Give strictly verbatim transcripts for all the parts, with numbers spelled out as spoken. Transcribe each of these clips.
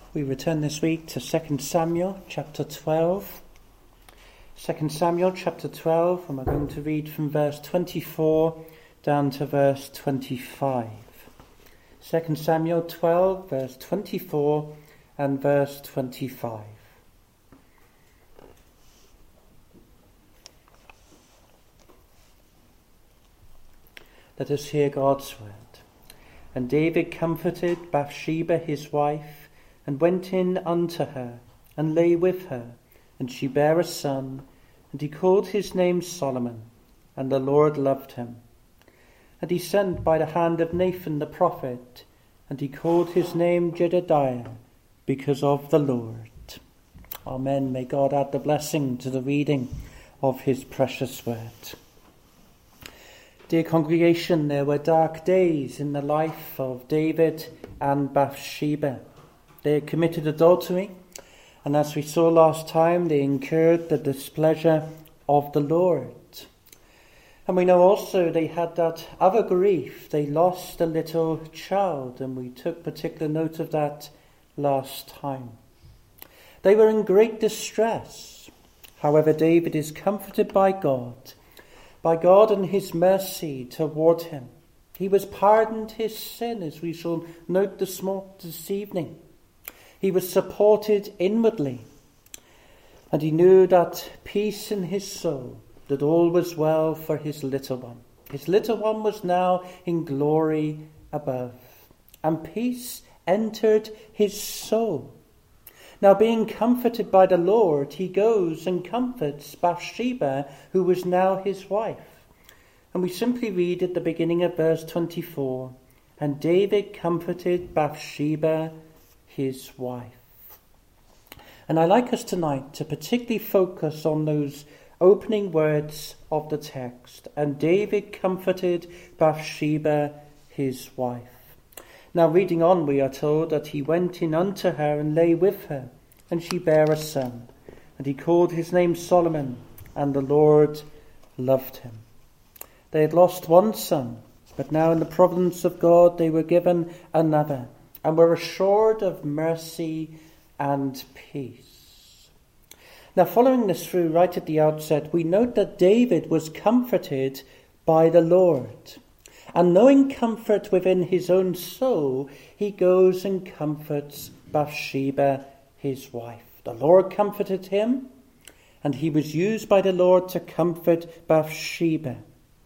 We return this week to Second Samuel chapter twelve. Second Samuel chapter twelve, and we're going to read from verse twenty-four down to verse twenty-five. Second Samuel twelve, verse twenty-four and verse twenty-five. Let us hear God's word. And David comforted Bathsheba his wife, and went in unto her, and lay with her, and she bare a son, and he called his name Solomon, and the Lord loved him. And he sent by the hand of Nathan the prophet, and he called his name Jedediah, because of the Lord. Amen. May God add the blessing to the reading of his precious word. Dear congregation, there were dark days in the life of David and Bathsheba. They committed adultery, and as we saw last time, they incurred the displeasure of the Lord. And we know also they had that other grief. They lost a little child, and we took particular note of that last time. They were in great distress. However, David is comforted by God, by God and his mercy toward him. He was pardoned his sin, as we shall note this, morning, this evening. He was supported inwardly, and he knew that peace in his soul, that all was well for his little one. His little one was now in glory above, and peace entered his soul. Now, being comforted by the Lord, he goes and comforts Bathsheba, who was now his wife. And we simply read at the beginning of verse twenty-four, and David comforted Bathsheba, his wife. And I like us tonight to particularly focus on those opening words of the text. And David comforted Bathsheba, his wife. Now, reading on, we are told that he went in unto her and lay with her, and she bare a son. And he called his name Solomon, and the Lord loved him. They had lost one son, but now in the providence of God they were given another, and were assured of mercy and peace. Now, following this through right at the outset, we note that David was comforted by the Lord. And knowing comfort within his own soul, he goes and comforts Bathsheba, his wife. The Lord comforted him, and he was used by the Lord to comfort Bathsheba.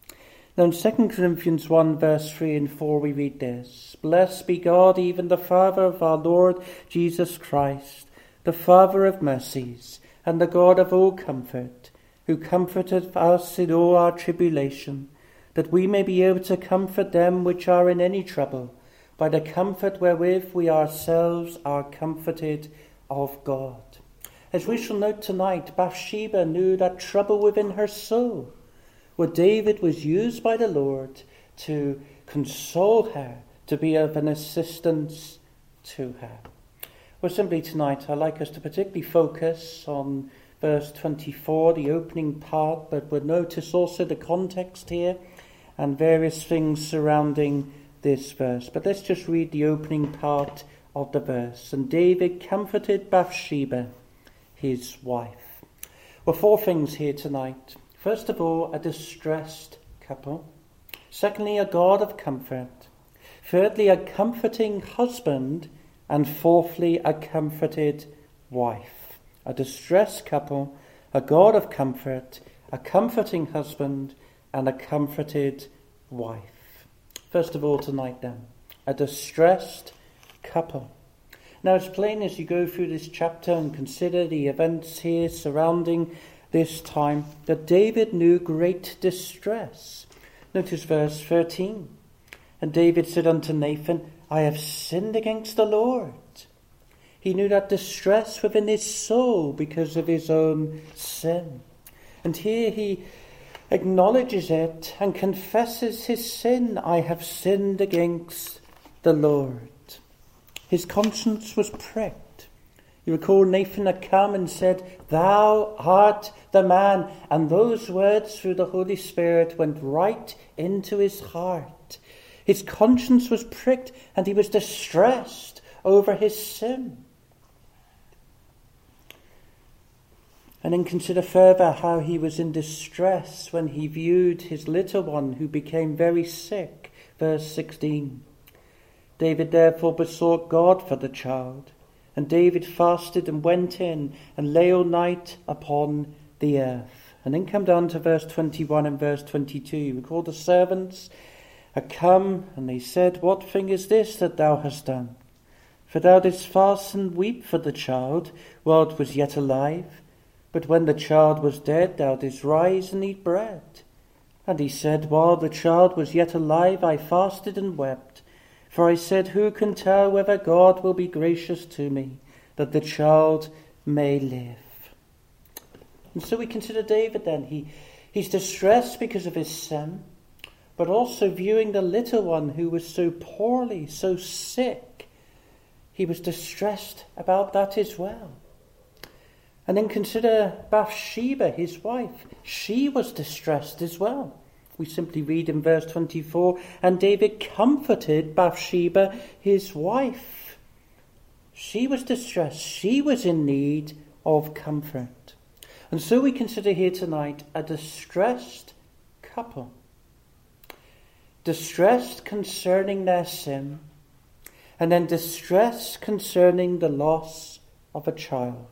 Now in Second Corinthians one, verse three and four, we read this. Blessed be God, even the Father of our Lord Jesus Christ, the Father of mercies, and the God of all comfort, who comforteth us in all our tribulation, that we may be able to comfort them which are in any trouble, by the comfort wherewith we ourselves are comforted of God. As we shall note tonight, Bathsheba knew that trouble within her soul, where David was used by the Lord to console her, to be of an assistance to her. Well, simply tonight, I'd like us to particularly focus on verse twenty-four, the opening part, but we'll notice also the context here and various things surrounding this verse. But let's just read the opening part of the verse. And David comforted Bathsheba, his wife. Well, four things here tonight. First of all, a distressed couple. Secondly, a God of comfort. Thirdly, a comforting husband. And fourthly, a comforted wife. A distressed couple, a God of comfort, a comforting husband, and a comforted wife. First of all tonight then, a distressed couple. Now it's plain as you go through this chapter and consider the events here surrounding this time that David knew great distress. Notice verse thirteen. And David said unto Nathan, I have sinned against the Lord. He knew that distress within his soul because of his own sin. And here he acknowledges it and confesses his sin. I have sinned against the Lord. His conscience was pricked. You recall Nathan had come and said, Thou art the man. And those words through the Holy Spirit went right into his heart. His conscience was pricked and he was distressed over his sin. And then consider further how he was in distress when he viewed his little one who became very sick. Verse sixteen. David therefore besought God for the child, and David fasted and went in and lay all night upon the earth. And then come down to verse twenty-one and verse twenty-two. We call the servants are come, and they said, What thing is this that thou hast done? For thou didst fast and weep for the child while it was yet alive. But when the child was dead, thou didst rise and eat bread. And he said, While the child was yet alive, I fasted and wept. For I said, Who can tell whether God will be gracious to me, that the child may live? And so we consider David then. He, he's distressed because of his sin, but also viewing the little one who was so poorly, so sick. He was distressed about that as well. And then consider Bathsheba, his wife. She was distressed as well. We simply read in verse twenty-four, and David comforted Bathsheba, his wife. She was distressed. She was in need of comfort. And so we consider here tonight a distressed couple. Distressed concerning their sin, and then distress concerning the loss of a child.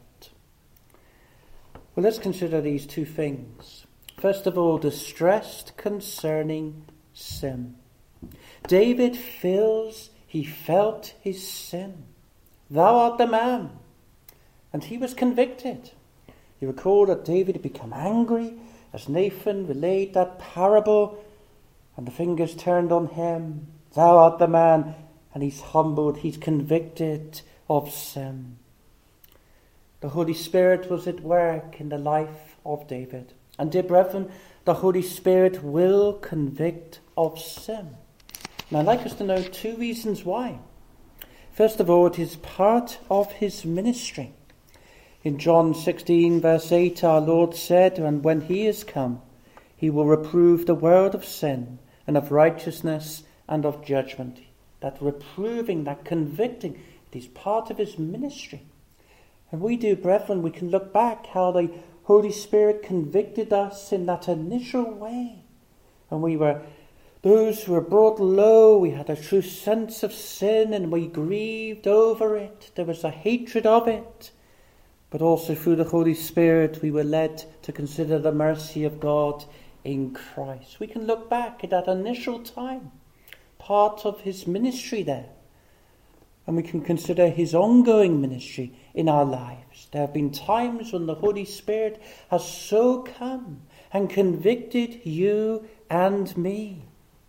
Well, let's consider these two things. First of all, distressed concerning sin. David feels he felt his sin. Thou art the man. And he was convicted. You recall that David had become angry as Nathan relayed that parable, and the fingers turned on him. Thou art the man. And he's humbled. He's convicted of sin. The Holy Spirit was at work in the life of David. And dear brethren, the Holy Spirit will convict of sin. And I'd like us to know two reasons why. First of all, it is part of his ministry. In John sixteen verse eight, our Lord said, And when he is come, he will reprove the world of sin and of righteousness and of judgment. That reproving, that convicting, it is part of his ministry. And we do, brethren, we can look back how the Holy Spirit convicted us in that initial way. And we were those who were brought low. We had a true sense of sin and we grieved over it. There was a hatred of it. But also through the Holy Spirit we were led to consider the mercy of God in Christ. We can look back at that initial time, part of his ministry there. And we can consider his ongoing ministry in our lives. There have been times when the Holy Spirit has so come and convicted you and me.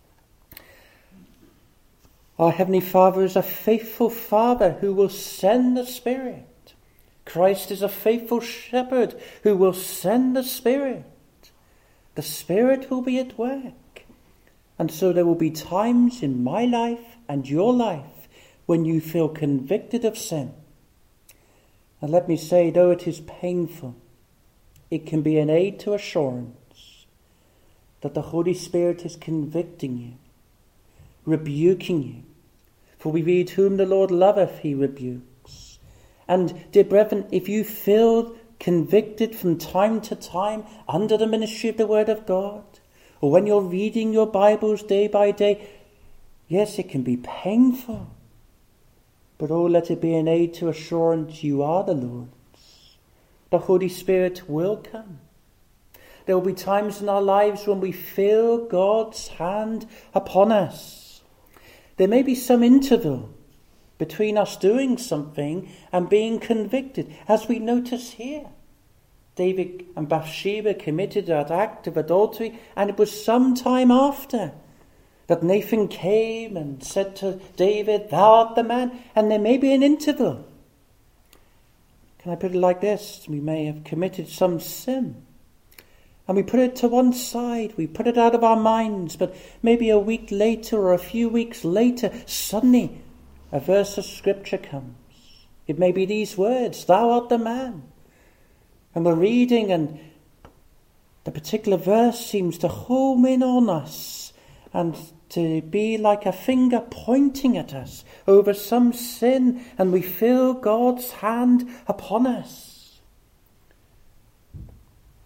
Our Heavenly Father is a faithful Father who will send the Spirit. Christ is a faithful shepherd who will send the Spirit. The Spirit will be at work. And so there will be times in my life and your life when you feel convicted of sin. And let me say, though it is painful, it can be an aid to assurance that the Holy Spirit is convicting you, rebuking you. For we read, Whom the Lord loveth, he rebukes. And, dear brethren, if you feel convicted from time to time under the ministry of the Word of God, or when you're reading your Bibles day by day, yes, it can be painful. But oh, let it be an aid to assurance you are the Lord's. The Holy Spirit will come. There will be times in our lives when we feel God's hand upon us. There may be some interval between us doing something and being convicted, as we notice here. David and Bathsheba committed that act of adultery, and it was some time after that Nathan came and said to David, Thou art the man. And there may be an interval. Can I put it like this? We may have committed some sin, and we put it to one side. We put it out of our minds. But maybe a week later or a few weeks later, suddenly a verse of Scripture comes. It may be these words, Thou art the man. And we're reading, and the particular verse seems to home in on us and to be like a finger pointing at us over some sin, and we feel God's hand upon us.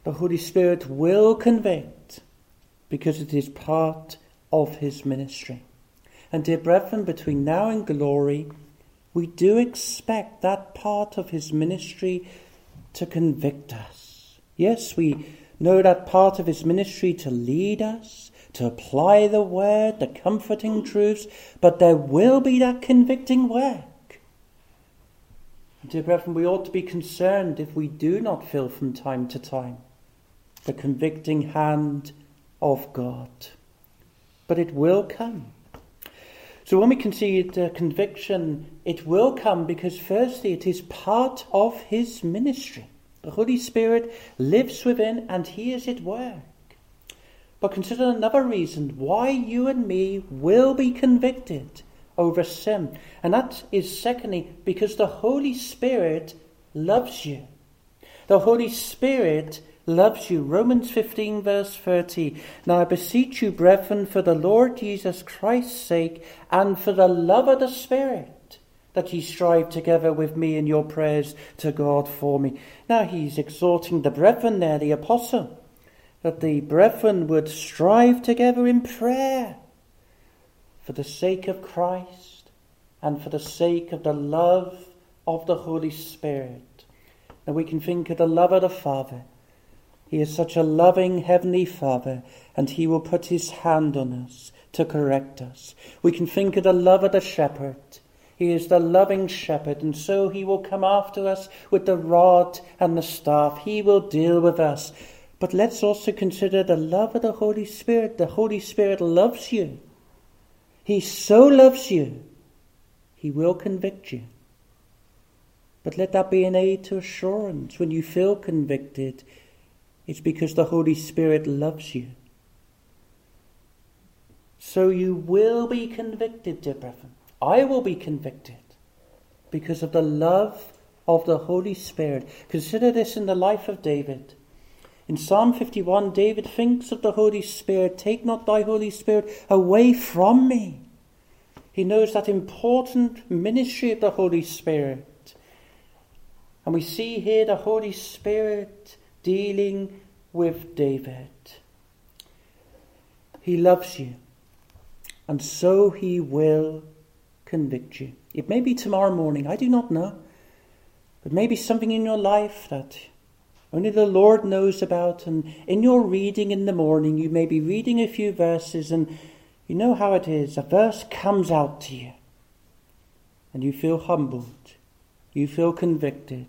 The Holy Spirit will convict because it is part of his ministry. And dear brethren, between now and glory, we do expect that part of his ministry to convict us. Yes, we know that part of his ministry to lead us, to apply the word, the comforting truths, but there will be that convicting work. Dear brethren, we ought to be concerned if we do not feel from time to time the convicting hand of God. But it will come. So when we consider conviction, it will come because firstly it is part of his ministry. The Holy Spirit lives within and he is at work. But consider another reason why you and me will be convicted over sin. And that is secondly because the Holy Spirit loves you. The Holy Spirit loves you. Romans fifteen verse thirty. Now I beseech you, brethren, for the Lord Jesus Christ's sake and for the love of the Spirit, that ye strive together with me in your prayers to God for me. Now he's exhorting the brethren there, the apostle, that the brethren would strive together in prayer for the sake of Christ and for the sake of the love of the Holy Spirit. Now we can think of the love of the Father. He is such a loving heavenly Father, and he will put his hand on us to correct us. We can think of the love of the shepherd. He is the loving shepherd, and so he will come after us with the rod and the staff. He will deal with us. But let's also consider the love of the Holy Spirit. The Holy Spirit loves you. He so loves you, he will convict you. But let that be an aid to assurance. When you feel convicted, it's because the Holy Spirit loves you. So you will be convicted, dear brethren. I will be convicted because of the love of the Holy Spirit. Consider this in the life of David. In Psalm fifty-one, David thinks of the Holy Spirit. Take not thy Holy Spirit away from me. He knows that important ministry of the Holy Spirit. And we see here the Holy Spirit dealing with David. He loves you, and so he will convict you. It may be tomorrow morning, I do not know. But maybe something in your life that only the Lord knows about, and in your reading in the morning you may be reading a few verses, and you know how it is. A verse comes out to you and you feel humbled. You feel convicted.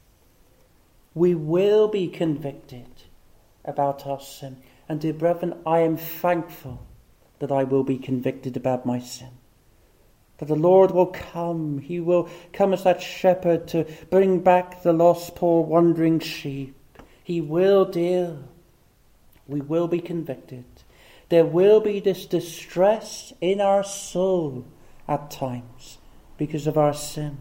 We will be convicted about our sin. And dear brethren, I am thankful that I will be convicted about my sin. That the Lord will come. He will come as that shepherd to bring back the lost, poor, wandering sheep. He will deal. We will be convicted. There will be this distress in our soul at times because of our sin.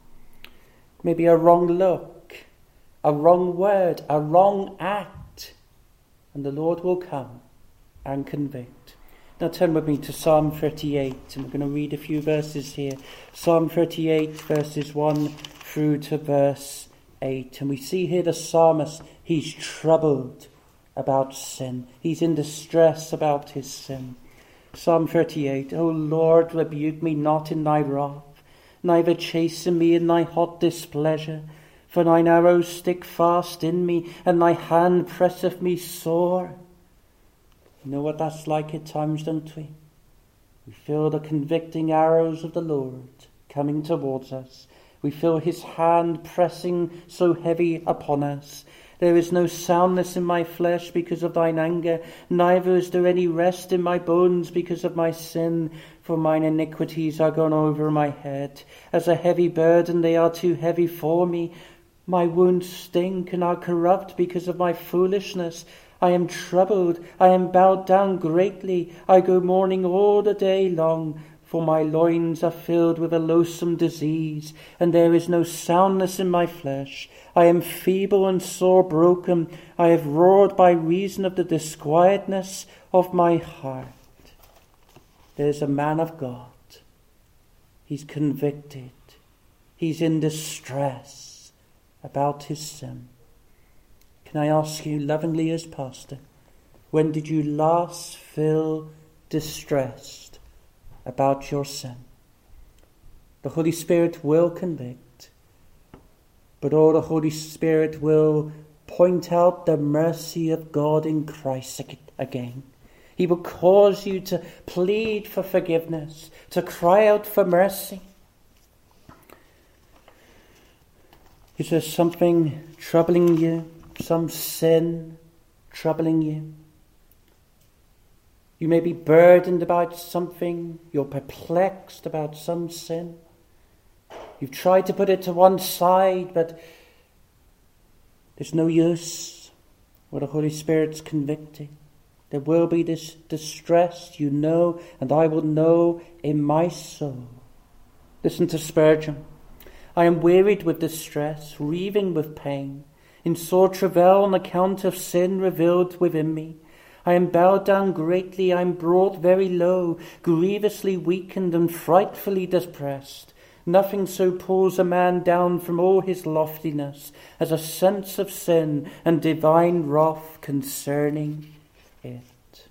Maybe a wrong look, a wrong word, a wrong act. And the Lord will come and convict. Now turn with me to Psalm thirty-eight, and we're going to read a few verses here. Psalm thirty-eight, verses one through to verse eight. And we see here the psalmist, he's troubled about sin. He's in distress about his sin. Psalm thirty-eight, O Lord, rebuke me not in thy wrath, neither chasten me in thy hot displeasure. For thine arrows stick fast in me, and thy hand presseth me sore. You know what that's like at times, don't we? We feel the convicting arrows of the Lord coming towards us. We feel his hand pressing so heavy upon us. There is no soundness in my flesh because of thine anger, neither is there any rest in my bones because of my sin. For mine iniquities are gone over my head. As a heavy burden they are too heavy for me. My wounds stink and are corrupt because of my foolishness. I am troubled, I am bowed down greatly. I go mourning all the day long. For my loins are filled with a loathsome disease, and there is no soundness in my flesh. I am feeble and sore broken. I have roared by reason of the disquietness of my heart. There's a man of God. He's convicted. He's in distress about his sin. Can I ask you lovingly as pastor, when did you last feel distressed about your sin? The Holy Spirit will convict, but all the Holy Spirit will point out the mercy of God in Christ again. He will cause you to plead for forgiveness, to cry out for mercy. Is there something troubling you? Some sin troubling you? You may be burdened about something. You're perplexed about some sin. You've tried to put it to one side, but there's no use. Well, the Holy Spirit's convicting. There will be this distress, you know, and I will know in my soul. Listen to Spurgeon. I am wearied with distress, reaving with pain, in sore travail on account of sin revealed within me. I am bowed down greatly, I am brought very low, grievously weakened and frightfully depressed. Nothing so pulls a man down from all his loftiness as a sense of sin and divine wrath concerning it.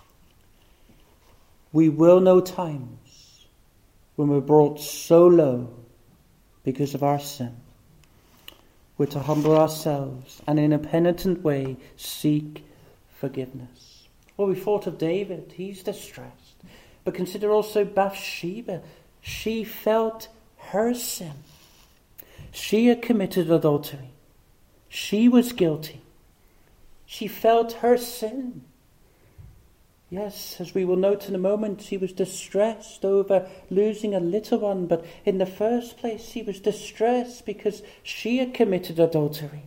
We will know times when we're brought so low because of our sin. We're to humble ourselves and in a penitent way seek forgiveness. Well, we thought of David. He's distressed. But consider also Bathsheba. She felt her sin. She had committed adultery. She was guilty. She felt her sin. Yes, as we will note in a moment, she was distressed over losing a little one, but in the first place she was distressed because she had committed adultery.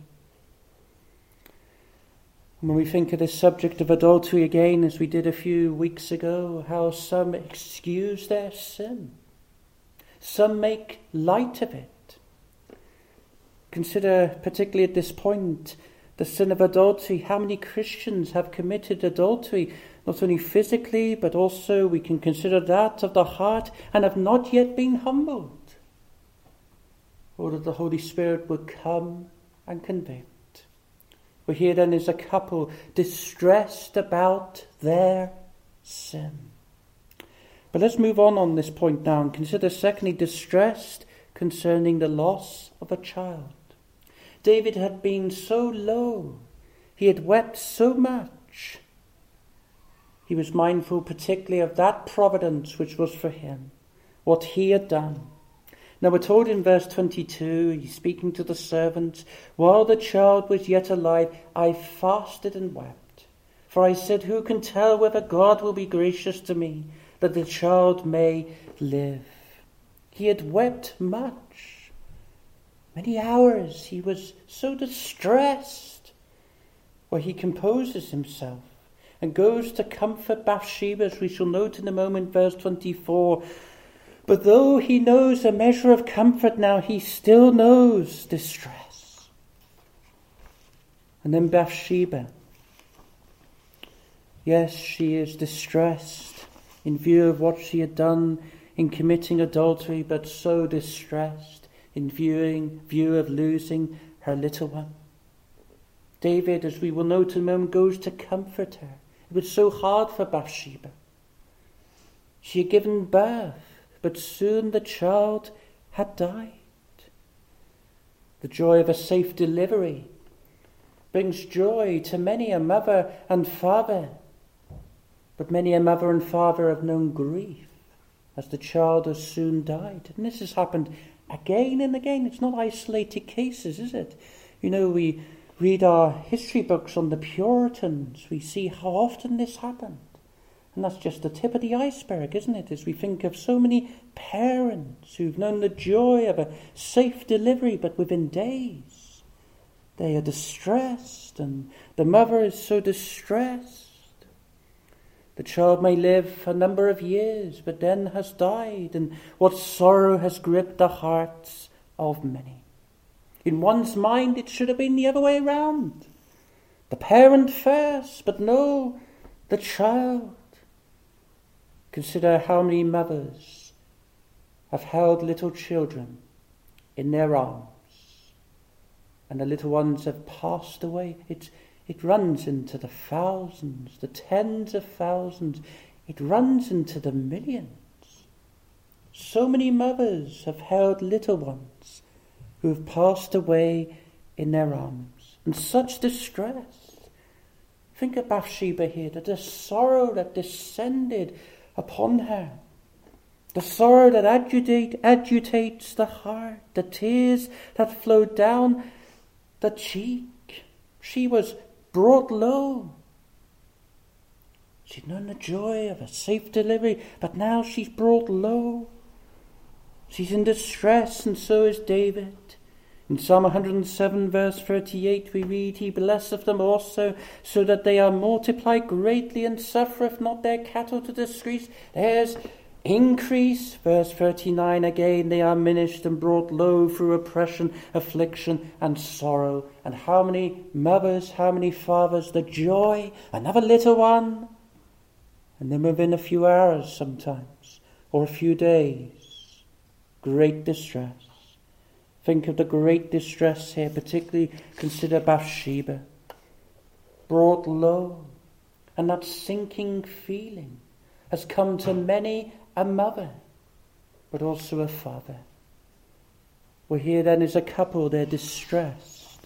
And when we think of this subject of adultery again, as we did a few weeks ago, how some excuse their sin. Some make light of it. Consider, particularly at this point, the sin of adultery. How many Christians have committed adultery, not only physically, but also we can consider that of the heart, and have not yet been humbled? Or that the Holy Spirit would come and convict. Well, here then is a couple distressed about their sin. But let's move on on this point now and consider secondly distressed concerning the loss of a child. David had been so low. He had wept so much. He was mindful particularly of that providence which was for him, what he had done. Now we're told in verse twenty-two, he's speaking to the servant, while the child was yet alive, I fasted and wept. For I said, who can tell whether God will be gracious to me, that the child may live? He had wept much. Many hours he was so distressed. Well, he composes himself and goes to comfort Bathsheba, as we shall note in a moment, verse twenty-four. But though he knows a measure of comfort now, he still knows distress. And then Bathsheba. Yes, she is distressed in view of what she had done in committing adultery, but so distressed in viewing, view of losing her little one. David, as we will note in a moment, goes to comfort her. It was so hard for Bathsheba. She had given birth, but soon the child had died. The joy of a safe delivery brings joy to many a mother and father, but many a mother and father have known grief as the child has soon died. And this has happened again and again. It's not isolated cases, is it? You know, we read our history books on the Puritans. We see how often this happened. And that's just the tip of the iceberg, isn't it? As we think of so many parents who've known the joy of a safe delivery, but within days they are distressed, and the mother is so distressed. The child may live a number of years, but then has died, and what sorrow has gripped the hearts of many. In one's mind, it should have been the other way around. The parent first, but no, the child. Consider how many mothers have held little children in their arms and the little ones have passed away. It, it runs into the thousands, the tens of thousands. It runs into the millions. So many mothers have held little ones who have passed away in their arms, and such distress. Think of Bathsheba here, the sorrow that descended upon her, the sorrow that agitate, agitates the heart, the tears that flowed down the cheek. She was brought low. She'd known the joy of a safe delivery, but now she's brought low. She's in distress, and so is David. In Psalm one hundred seven, verse thirty-eight, we read, He blesseth them also, so that they are multiplied greatly, and suffereth not their cattle to decrease. There's increase. Verse thirty-nine again, they are minished and brought low through oppression, affliction, and sorrow. And how many mothers, how many fathers, the joy, another little one. And then within a few hours sometimes, or a few days, great distress. Think of the great distress here, particularly consider Bathsheba. Brought low, and that sinking feeling has come to many a mother, but also a father. Well, here then is a couple, they're distressed.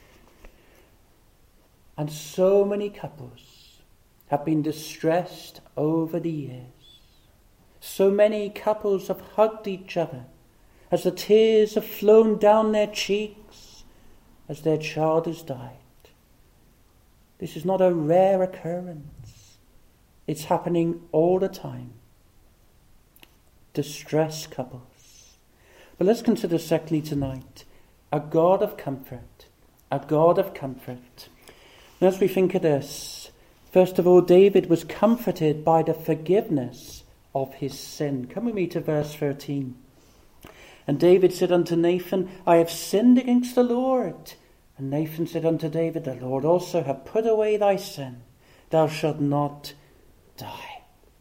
And so many couples have been distressed over the years. So many couples have hugged each other as the tears have flown down their cheeks as their child has died. This is not a rare occurrence. It's happening all the time. Distressed couples. But let's consider secondly tonight, a God of comfort. A God of comfort. And as we think of this, first of all, David was comforted by the forgiveness of his sin. Come with me to verse thirteen. And David said unto Nathan, I have sinned against the Lord. And Nathan said unto David, the Lord also hath put away thy sin. Thou shalt not die.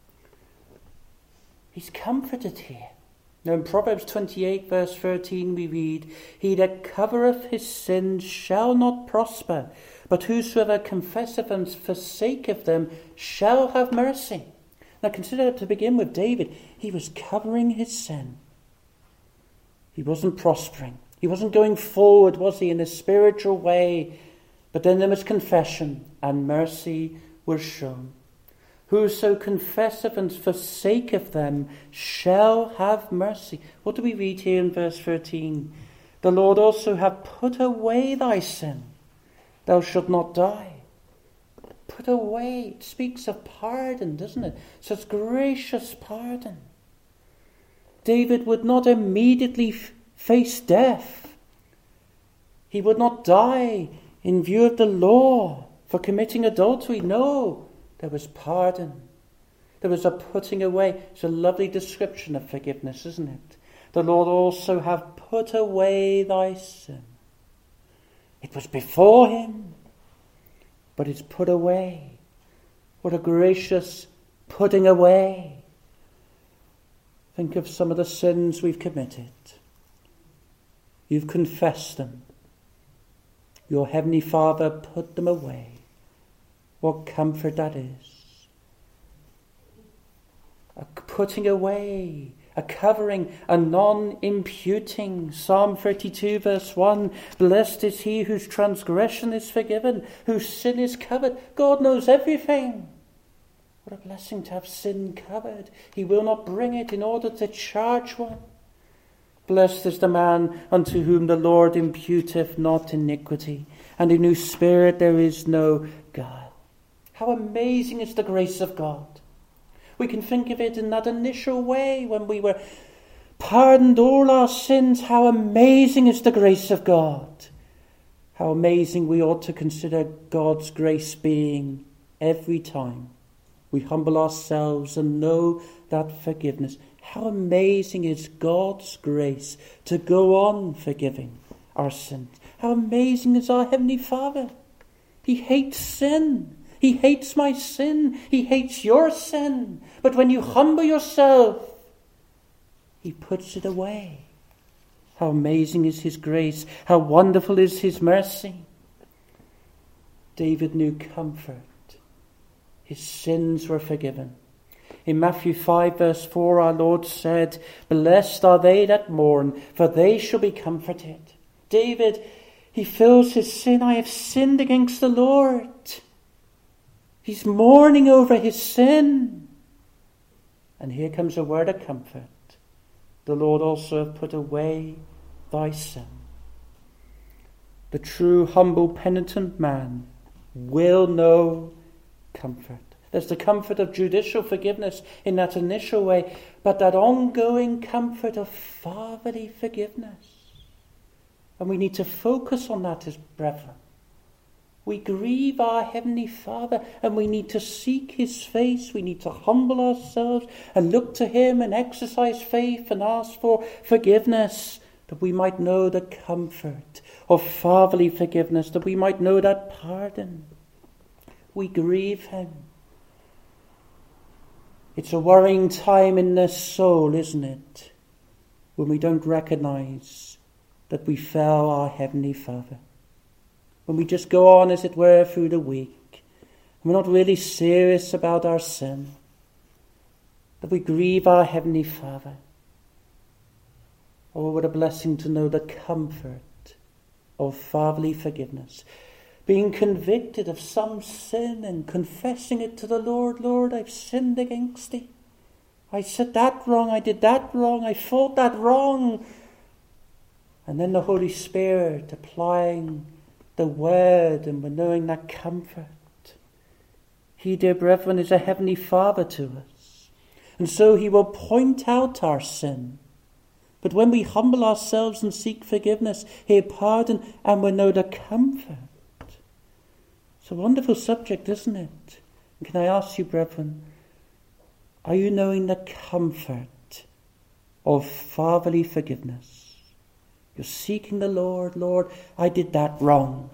He's comforted here. Now in Proverbs twenty-eight, verse thirteen, we read, He that covereth his sins shall not prosper, but whosoever confesseth and forsaketh them shall have mercy. Now consider, to begin with, David, he was covering his sin. He wasn't prospering. He wasn't going forward, was he, in a spiritual way? But then there was confession, and mercy was shown. Whoso confesseth and forsaketh them shall have mercy. What do we read here in verse thirteen? The Lord also hath put away thy sin. Thou shalt not die. Put away. It speaks of pardon, doesn't it? Such gracious pardon. David would not immediately f- face death. He would not die in view of the law for committing adultery. No, there was pardon. There was a putting away. It's a lovely description of forgiveness, isn't it? The Lord also hath put away thy sin. It was before him, but it's put away. What a gracious putting away. Think of some of the sins we've committed. You've confessed them. Your Heavenly Father put them away. What comfort that is. A putting away, a covering, a non-imputing. Psalm thirty-two verse one, Blessed is he whose transgression is forgiven, whose sin is covered. God knows everything. What a blessing to have sin covered. He will not bring it in order to charge one. Blessed is the man unto whom the Lord imputeth not iniquity, and in whose spirit there is no guile. How amazing is the grace of God. We can think of it in that initial way when we were pardoned all our sins. How amazing is the grace of God. How amazing we ought to consider God's grace being every time we humble ourselves and know that forgiveness. How amazing is God's grace to go on forgiving our sins. How amazing is our Heavenly Father. He hates sin. He hates my sin. He hates your sin. But when you humble yourself, he puts it away. How amazing is his grace. How wonderful is his mercy. David knew comfort. His sins were forgiven. In Matthew five verse four, our Lord said, "Blessed are they that mourn, for they shall be comforted." David, he feels his sin. I have sinned against the Lord. He's mourning over his sin. And here comes a word of comfort. The Lord also hath put away thy sin. The true, humble, penitent man will know comfort. There's the comfort of judicial forgiveness in that initial way, but that ongoing comfort of fatherly forgiveness. And we need to focus on that as brethren. We grieve our Heavenly Father and we need to seek his face. We need to humble ourselves and look to him and exercise faith and ask for forgiveness, that we might know the comfort of fatherly forgiveness, that we might know that pardon. We grieve him. It's a worrying time in the soul, isn't it, when we don't recognize that we fail our Heavenly Father. When we just go on, as it were, through the week, and we're not really serious about our sin, that we grieve our Heavenly Father. Oh, what a blessing to know the comfort of fatherly forgiveness. Being convicted of some sin and confessing it to the Lord. Lord, I've sinned against thee. I said that wrong, I did that wrong, I thought that wrong. And then the Holy Spirit applying the word, and we're knowing that comfort. He, dear brethren, is a Heavenly Father to us. And so he will point out our sin. But when we humble ourselves and seek forgiveness, he'll pardon and we'll know the comfort. It's a wonderful subject, isn't it? And can I ask you, brethren, are you knowing the comfort of fatherly forgiveness? You're seeking the Lord. Lord, I did that wrong.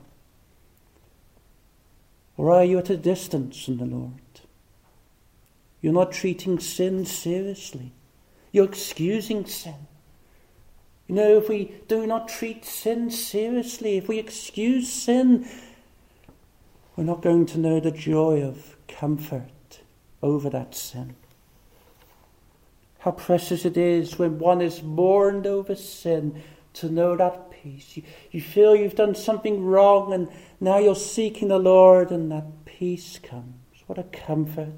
Or are you at a distance from the Lord? You're not treating sin seriously. You're excusing sin. You know, if we do not treat sin seriously, if we excuse sin, we're not going to know the joy of comfort over that sin. How precious it is when one is mourned over sin, to know that peace. You, you feel you've done something wrong and now you're seeking the Lord and that peace comes. What a comfort.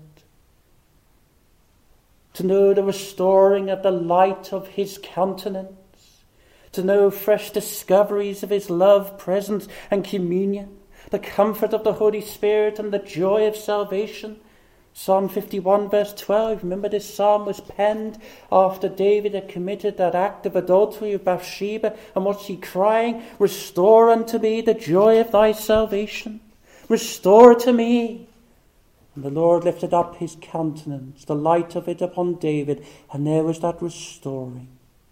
To know the restoring of the light of his countenance. To know fresh discoveries of his love, presence and communion. The comfort of the Holy Spirit and the joy of salvation. Psalm fifty-one verse twelve. Remember, this psalm was penned after David had committed that act of adultery with Bathsheba. And what's he crying? Restore unto me the joy of thy salvation. Restore to me. And the Lord lifted up his countenance, the light of it upon David. And there was that restoring.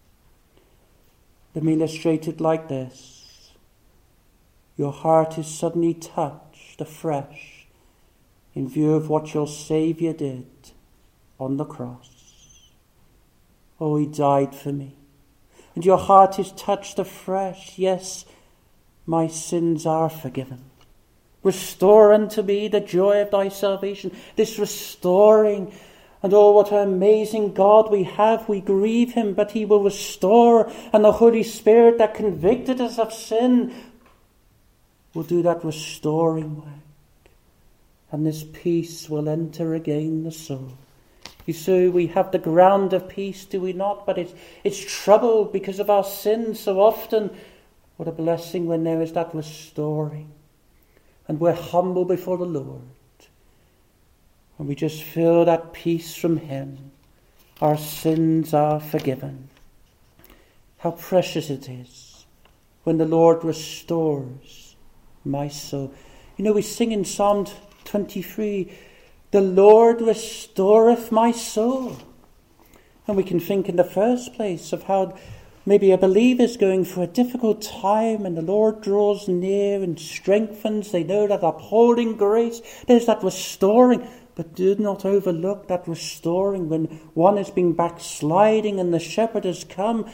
Let me illustrate it like this. Your heart is suddenly touched afresh in view of what your Saviour did on the cross. Oh, he died for me. And your heart is touched afresh. Yes, my sins are forgiven. Restore unto me the joy of thy salvation. This restoring. And oh, what an amazing God we have. We grieve him, but he will restore. And the Holy Spirit that convicted us of sin will do that restoring work. And this peace will enter again the soul. You see, we have the ground of peace, do we not? But it's, it's troubled because of our sins so often. What a blessing when there is that restoring. And we're humble before the Lord. And we just feel that peace from him. Our sins are forgiven. How precious it is when the Lord restores my soul. You know, we sing in Psalm twenty-three, the Lord restoreth my soul. And we can think in the first place of how maybe a believer is going through a difficult time and the Lord draws near and strengthens. They know that upholding grace, there's that restoring. But do not overlook that restoring when one has been backsliding and the shepherd has come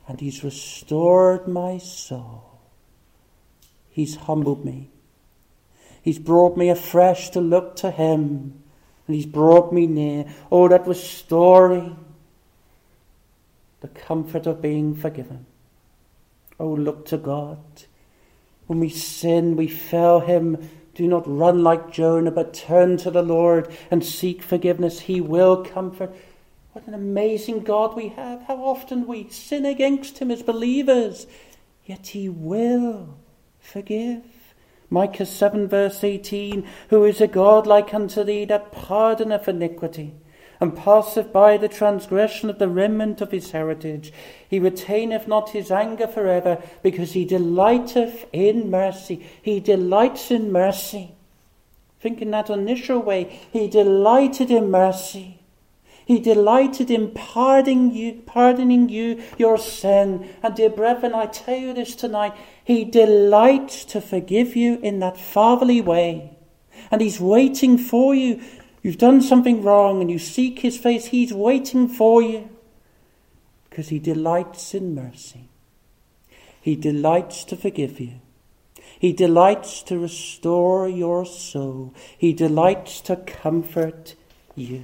and he's restored my soul. He's humbled me. He's brought me afresh to look to him, and he's brought me near. Oh, that restoring, the comfort of being forgiven. Oh, look to God. When we sin, we fail him. Do not run like Jonah, but turn to the Lord and seek forgiveness. He will comfort. What an amazing God we have. How often we sin against him as believers, yet he will forgive. Micah seven verse eighteen, who is a God like unto thee, that pardoneth iniquity, and passeth by the transgression of the remnant of his heritage. He retaineth not his anger forever, because he delighteth in mercy. He delights in mercy. Think in that initial way. He delighted in mercy. He delighted in pardoning you, pardoning you your sin. And dear brethren, I tell you this tonight, he delights to forgive you in that fatherly way. And he's waiting for you. You've done something wrong and you seek his face. He's waiting for you because he delights in mercy. He delights to forgive you. He delights to restore your soul. He delights to comfort you.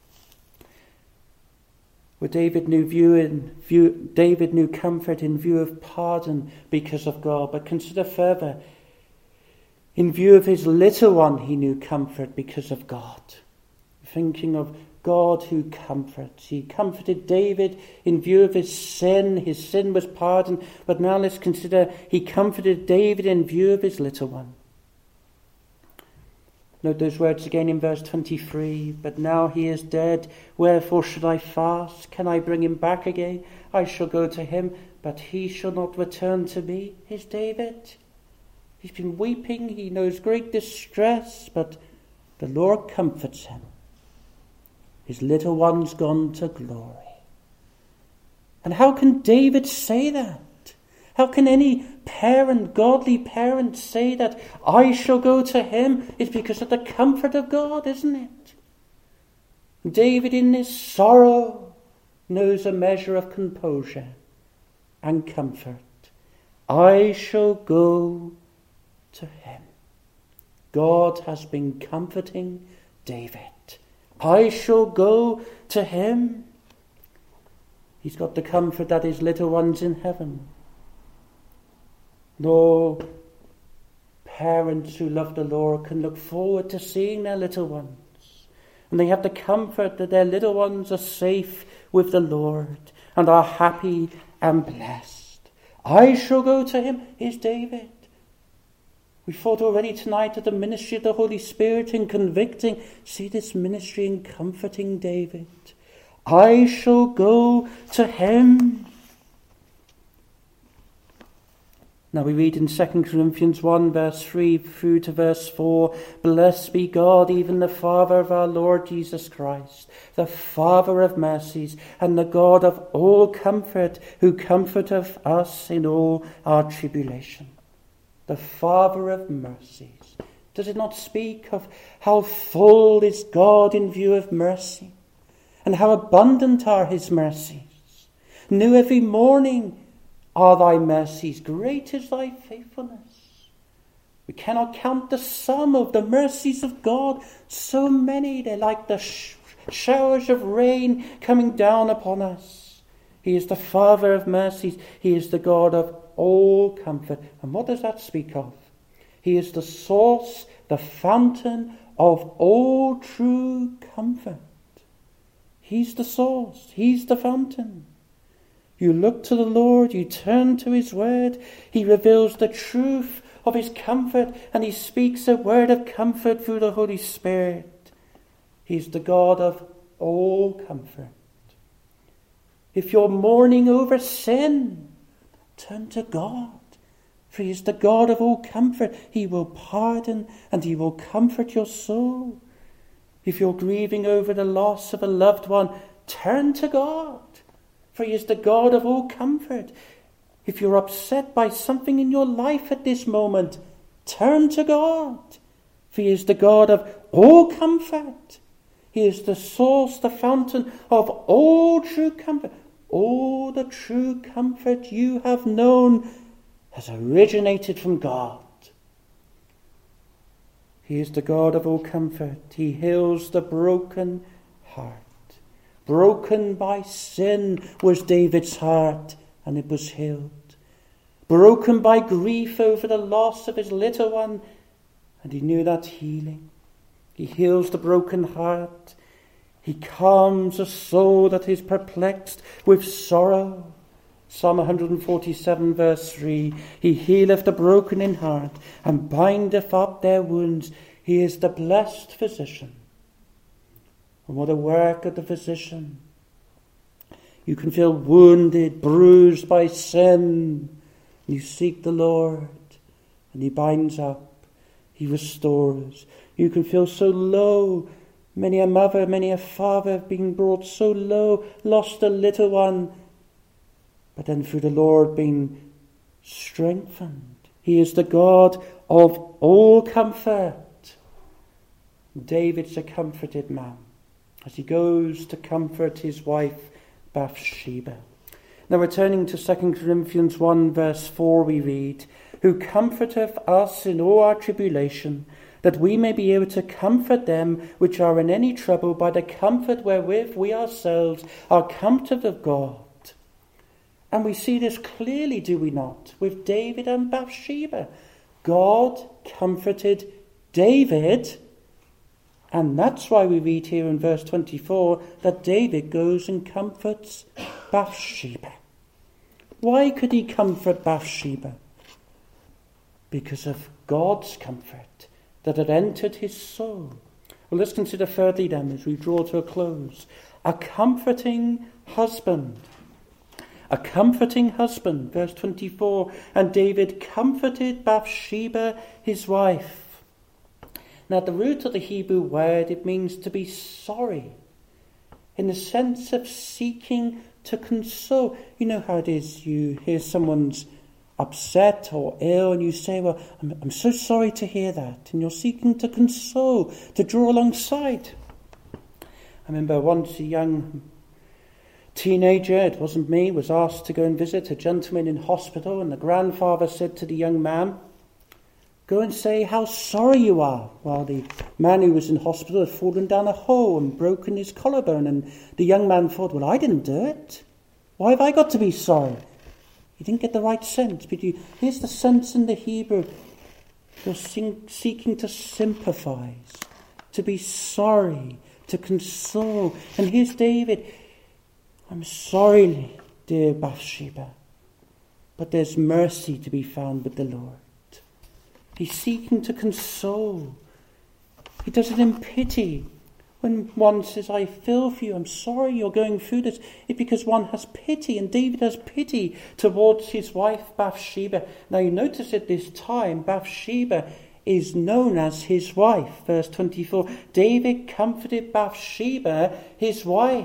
Well, David knew view in view. David knew comfort in view of pardon because of God. But consider further. In view of his little one, he knew comfort because of God. Thinking of God who comforts. He comforted David in view of his sin. His sin was pardoned. But now let's consider he comforted David in view of his little one. Note those words again in verse twenty-three. But now he is dead. Wherefore should I fast? Can I bring him back again? I shall go to him, but he shall not return to me. Here's David. He's been weeping. He knows great distress, but the Lord comforts him. His little one's gone to glory. And how can David say that? How can any parent, godly parent, say that I shall go to him? It's because of the comfort of God, isn't it? David in his sorrow knows a measure of composure and comfort. I shall go to him. God has been comforting David. I shall go to him. He's got the comfort that his little one's in heaven. No parents who love the Lord can look forward to seeing their little ones. And they have the comfort that their little ones are safe with the Lord and are happy and blessed. I shall go to him. Here's David. We thought already tonight of the ministry of the Holy Spirit in convicting. See this ministry in comforting David. I shall go to him. Now we read in Second Corinthians one verse three through to verse four. Blessed be God, even the Father of our Lord Jesus Christ, the Father of mercies, and the God of all comfort, who comforteth us in all our tribulation. The Father of mercies. Does it not speak of how full is God in view of mercy? And how abundant are his mercies? New every morning are thy mercies. Great is thy faithfulness. We cannot count the sum of the mercies of God. So many, they're like the sh- showers of rain coming down upon us. He is the Father of mercies. He is the God of all comfort. And what does that speak of? He is the source, the fountain of all true comfort. He's the source. He's the fountain. You look to the Lord, you turn to his word. He reveals the truth of his comfort, and he speaks a word of comfort through the Holy Spirit. He's the God of all comfort. If you're mourning over sin, turn to God, for he is the God of all comfort. He will pardon and he will comfort your soul. If you're grieving over the loss of a loved one, turn to God, for he is the God of all comfort. If you're upset by something in your life at this moment, turn to God, for he is the God of all comfort. He is the source, the fountain of all true comfort. all the true comfort you have known has originated from God. He is the God of all comfort. He heals the broken heart. Broken by sin was David's heart, and it was healed. Broken by grief over the loss of his little one, and he knew that healing. He heals the broken heart. He calms a soul that is perplexed with sorrow. Psalm one forty-seven verse three, He healeth the broken in heart, and bindeth up their wounds. He is the blessed physician. And what a work of the physician. You can feel wounded, bruised by sin. You seek the Lord, and He binds up. He restores. You can feel so low. Many a mother, many a father have been brought so low, lost a little one, but then through the Lord being strengthened. He is the God of all comfort. David's a comforted man as he goes to comfort his wife Bathsheba. Now returning to Second Corinthians one verse four, we read, Who comforteth us in all our tribulation, that we may be able to comfort them which are in any trouble by the comfort wherewith we ourselves are comforted of God. And we see this clearly, do we not, with David and Bathsheba. God comforted David, and that's why we read here in verse twenty-four that David goes and comforts Bathsheba. Why could he comfort Bathsheba? Because of God's comfort that had entered his soul. Well, let's consider thirdly then, as we draw to a close, a comforting husband. A comforting husband, verse twenty-four, and David comforted Bathsheba, his wife. Now, the root of the Hebrew word, it means to be sorry, in the sense of seeking to console. You know how it is, you hear someone's upset or ill, and you say, well, I'm, I'm so sorry to hear that. And you're seeking to console, to draw alongside. I remember once a young teenager, it wasn't me, was asked to go and visit a gentleman in hospital, and the grandfather said to the young man, go and say how sorry you are. Well, the man who was in hospital had fallen down a hole and broken his collarbone, and the young man thought, well, I didn't do it. Why have I got to be sorry? He didn't get the right sense. But you, here's the sense in the Hebrew. You're sing, seeking to sympathize, to be sorry, to console. And here's David. I'm sorry, dear Bathsheba, but there's mercy to be found with the Lord. He's seeking to console. He does it in pity. When one says, I feel for you, I'm sorry you're going through this, it's because one has pity, and David has pity towards his wife Bathsheba. Now you notice at this time, Bathsheba is known as his wife. Verse twenty-four, David comforted Bathsheba, his wife.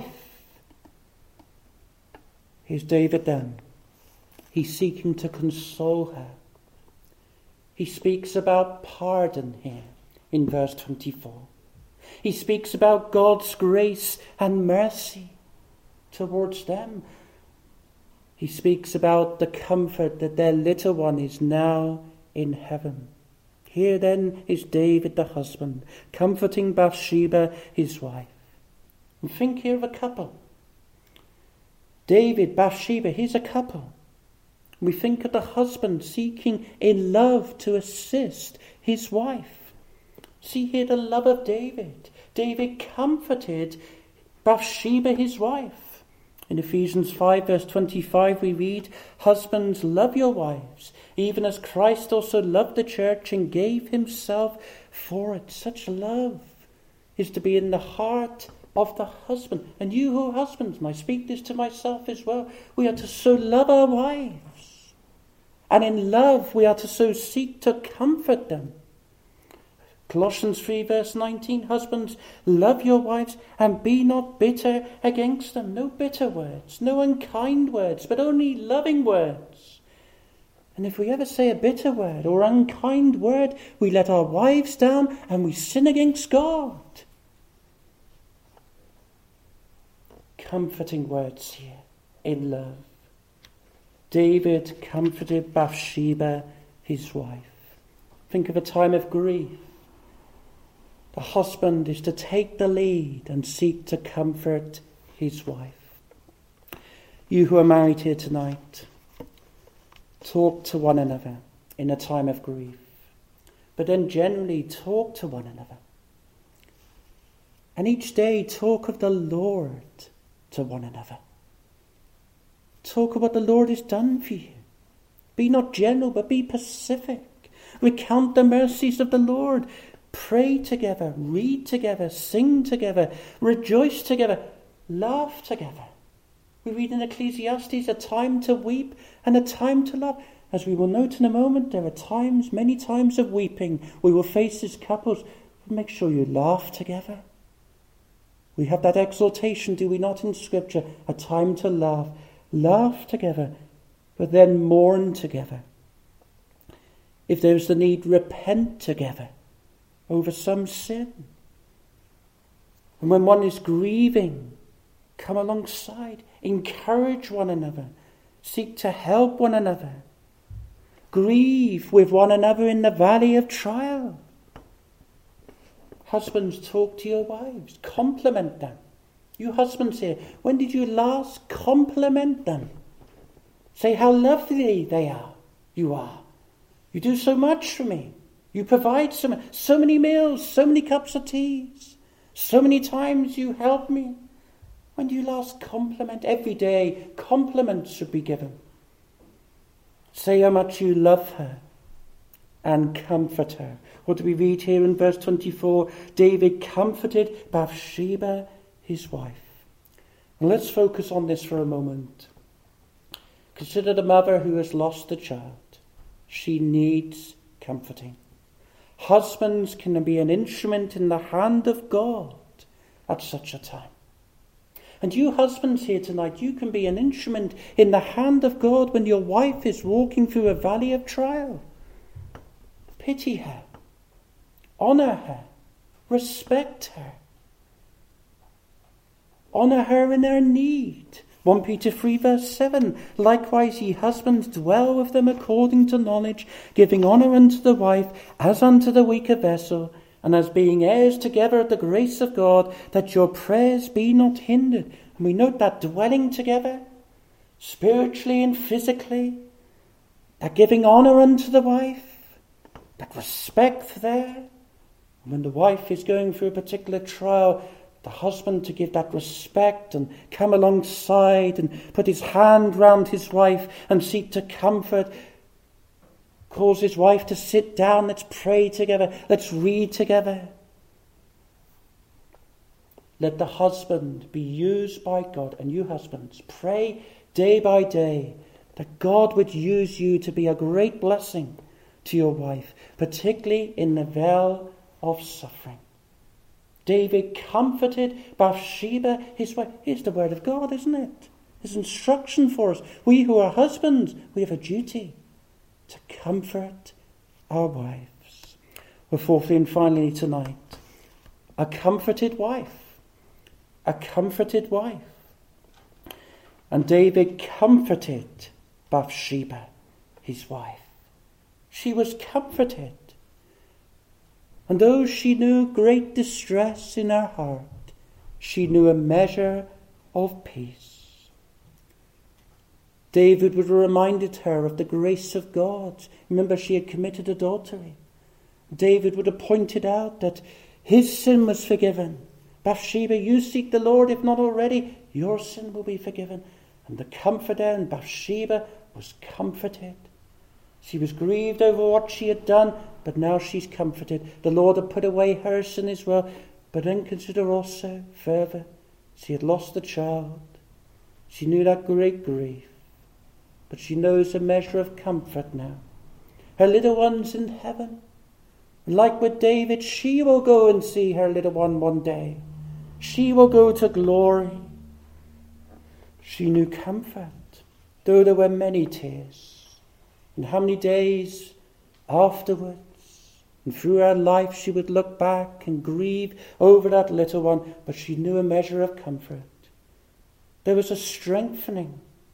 Here's David then. He's seeking to console her. He speaks about pardon here in verse twenty-four. He speaks about God's grace and mercy towards them. He speaks about the comfort that their little one is now in heaven. Here then is David the husband, comforting Bathsheba, his wife. And think here of a couple. David, Bathsheba, here's a couple. We think of the husband seeking in love to assist his wife. See here the love of David. David comforted Bathsheba, his wife. In Ephesians five verse twenty-five we read, Husbands, love your wives, even as Christ also loved the church and gave himself for it. Such love is to be in the heart of the husband. And you who are husbands, and I speak this to myself as well, we are to so love our wives. And in love we are to so seek to comfort them. Colossians three verse nineteen, Husbands, love your wives and be not bitter against them. No bitter words, no unkind words, but only loving words. And if we ever say a bitter word or unkind word, we let our wives down and we sin against God. Comforting words here, in love. David comforted Bathsheba, his wife. Think of a time of grief. The husband is to take the lead and seek to comfort his wife. You who are married here tonight, talk to one another in a time of grief. But then generally talk to one another. And each day talk of the Lord to one another. Talk of what the Lord has done for you. Be not general, but be specific. Recount the mercies of the Lord. Pray together, read together, sing together, rejoice together, laugh together. We read in Ecclesiastes, a time to weep and a time to laugh. As we will note in a moment, there are times, many times of weeping. We will face as couples. Make sure you laugh together. We have that exhortation, do we not, in Scripture? A time to laugh. Laugh together, but then mourn together. If there's the need, repent together over some sin. And when one is grieving, come alongside, encourage one another, seek to help one another. Grieve with one another in the valley of trial. Husbands, talk to your wives, compliment them. You husbands here, when did you last compliment them? Say how lovely they are, you are. You do so much for me. You provide so, so many meals, so many cups of teas. So many times you help me. When do you last compliment? Every day, compliments should be given. Say how much you love her and comfort her. What do we read here in verse twenty-four? David comforted Bathsheba, his wife. And let's focus on this for a moment. Consider the mother who has lost a child. She needs comforting. Husbands can be an instrument in the hand of God at such a time. And you husbands here tonight, you can be an instrument in the hand of God when your wife is walking through a valley of trial. Pity her. Honour her. Respect her. Honour her in her need. First Peter three verse seven. Likewise ye husbands dwell with them according to knowledge, giving honour unto the wife as unto the weaker vessel, and as being heirs together of the grace of God, that your prayers be not hindered. And we note that dwelling together, spiritually and physically, that giving honour unto the wife, that respect there. And when the wife is going through a particular trial, the husband to give that respect and come alongside and put his hand round his wife and seek to comfort. Calls his wife to sit down, let's pray together, let's read together. Let the husband be used by God, and you husbands, pray day by day that God would use you to be a great blessing to your wife, particularly in the vale of suffering. David comforted Bathsheba, his wife. Here's the word of God, isn't it? His instruction for us. We who are husbands, we have a duty to comfort our wives. Well, fourthly and finally tonight, a comforted wife. A comforted wife. And David comforted Bathsheba, his wife. She was comforted. And though she knew great distress in her heart, she knew a measure of peace. David would have reminded her of the grace of God. Remember, she had committed adultery. David would have pointed out that his sin was forgiven. Bathsheba, you seek the Lord, if not already, your sin will be forgiven. And the comforter in Bathsheba was comforted. She was grieved over what she had done, but now she's comforted. The Lord had put away her sin as well. But then consider also further, she had lost the child. She knew that great grief. But she knows a measure of comfort now. Her little one's in heaven. And like with David, she will go and see her little one one day. She will go to glory. She knew comfort, though there were many tears. And how many days afterwards, and through her life, she would look back and grieve over that little one, but she knew a measure of comfort. There was a strengthening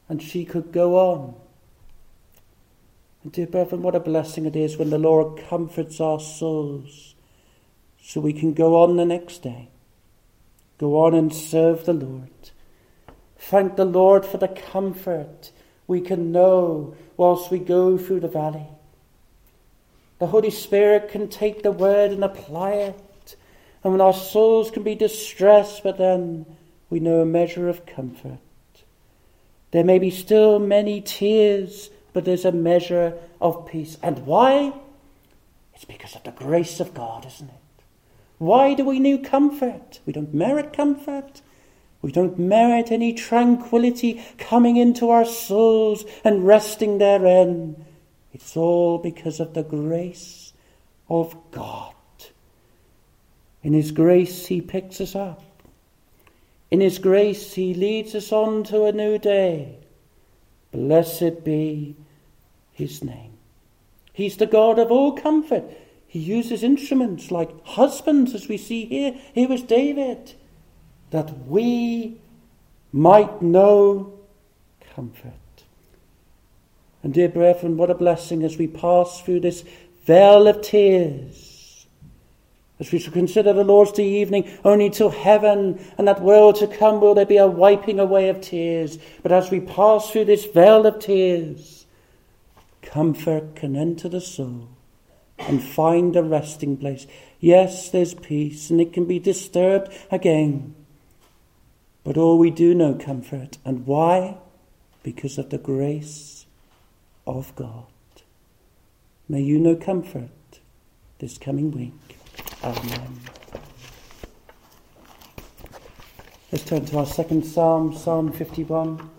and she could go on. And dear brethren, what a blessing it is when the Lord comforts our souls so we can go on the next day. Go on and serve the Lord. Thank the Lord for the comfort we can know whilst we go through the valley. The Holy Spirit can take the word and apply it. And when our souls can be distressed, but then we know a measure of comfort. There may be still many tears, but there's a measure of peace. And why? It's because of the grace of God, isn't it? Why do we need comfort? We don't merit comfort. We don't merit any tranquility coming into our souls and resting therein. It's all because of the grace of God. In his grace, he picks us up. In his grace, he leads us on to a new day. Blessed be his name. He's the God of all comfort. He uses instruments like husbands, as we see here. Here was David, that we might know comfort. And dear brethren, what a blessing as we pass through this vale of tears, as we shall consider the Lord's Day evening, only till heaven and that world to come will there be a wiping away of tears. But as we pass through this vale of tears, comfort can enter the soul and find a resting place. Yes, there's peace, and it can be disturbed again. But all we do know comfort. And why? Because of the grace of God. May you know comfort this coming week. Amen. Let's turn to our second psalm, Psalm fifty-one.